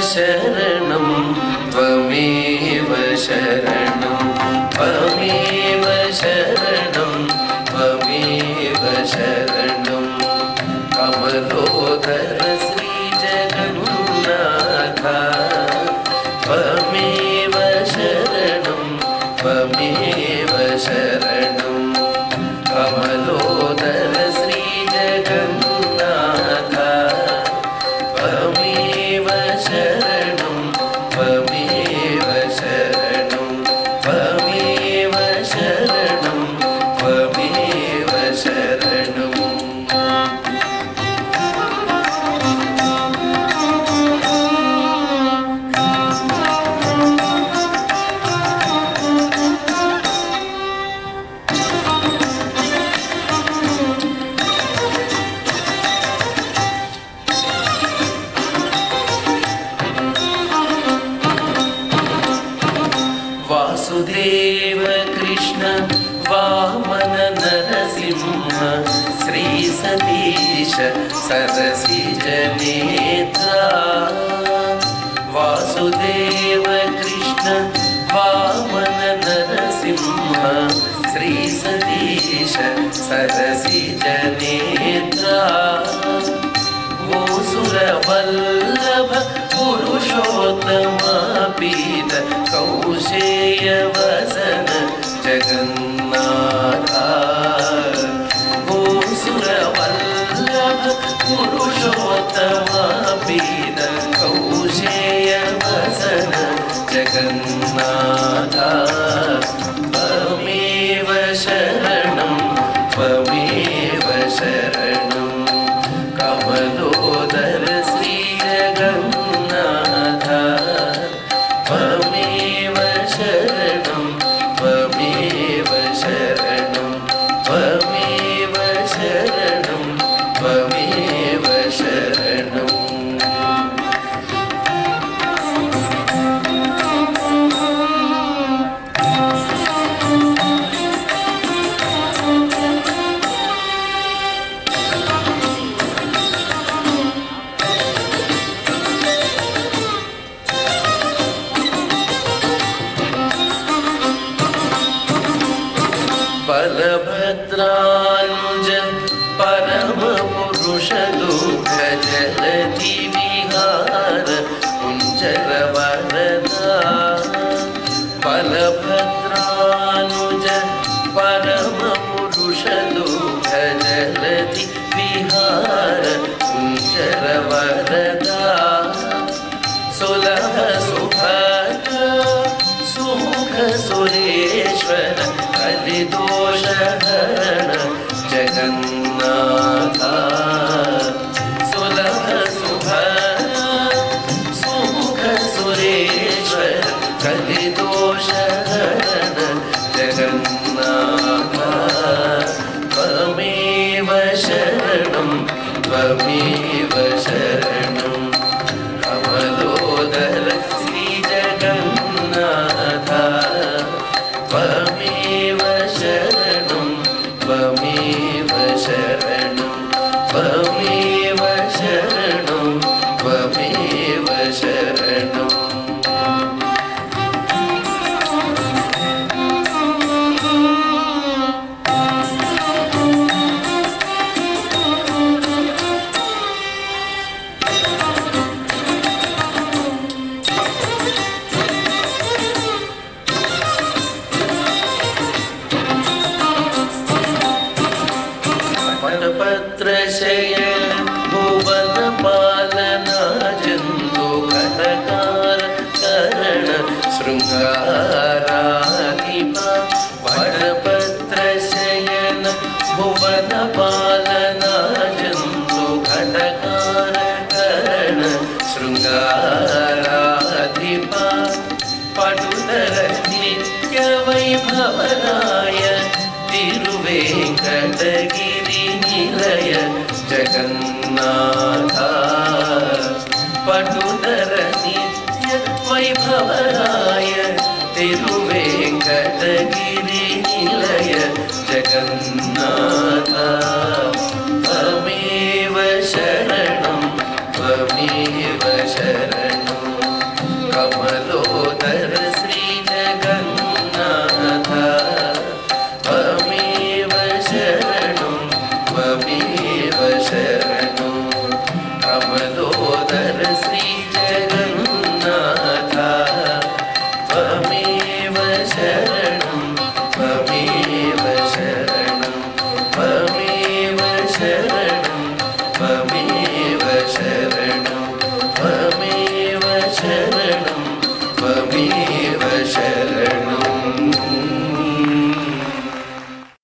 शरणं त्वमेव शरणं त्वमेव शरणं त्वमेव शरणं कमलोदर श्री जगन्नाथ त्वमेव शरणं त्वमेव शरणं कमलोदर श्री जगन्नाथ त्वमेव शरणं त्वमेव शरणं त्वमेव शरणं त्वमेव शरणं वासुदेव कृष्ण वामन नरसिंह श्री सतीश सरसिज नेत्रा वासुदेव कृष्ण वामन नरसिंह श्री सतीश सरसिज नेत्रा सुरवल्लभ पुरुषोत्तमा पीत कौशेय वसन जगन्नाथा ओ सुरवल्लभ पुरुषोत्तमा पीत कौशेय वसन जगन्नाथा त्वमेव शरणं त्वमेव शरणं कमलोदर श्री जगन्नाथ त्वमेव शरणं त्वमेव शरणं त्वमेव शरणं त्वमेव शरणं बलभद्रानुज परम पुरुष दुःख जलधि विहार कुंजर वरदा बलभद्रानुज परम पुरुष दुःख जलधि विहार कुंजर वरदा सुलभ सुभद्र सुमुख सुरेश्वर कलिदोषहरण जगन्नाथ सुलभ सुभद्र सुमुख सुरेश्वर कलिदोषहरण जगन्नाथ त्वमेव शरणं त्वमेव शरणं कमलोदर श्री जगन्नाथ त्वमेव शरणं त्वमेव शरणं त्वमेव शरणं त्वमेव शरणं पत्रशयन भुवन पालना जंतु घटकार करण शृंगाराधिपा वटपत्रशयन भुवन पालना जंतु घटकार करण शृंगाराधिपा पटुतर नित्य वैभवराय तिरुवेंकटगिरि निलय जगन्नाथ पटुतर नित्य वैभवराय तिरुवेंकटगिरि निलय जगन्नाथ त्वमेव शरणं त्वमेव शरणं कमलोदर श्री जगन्नाथ त्वमेव शरणं त्वमेव शरणं कमलोदर श्री जगन्नाथ त्वमेव शरणं त्वमेव शरणं त्वमेव शरणं त्वमेव शरणं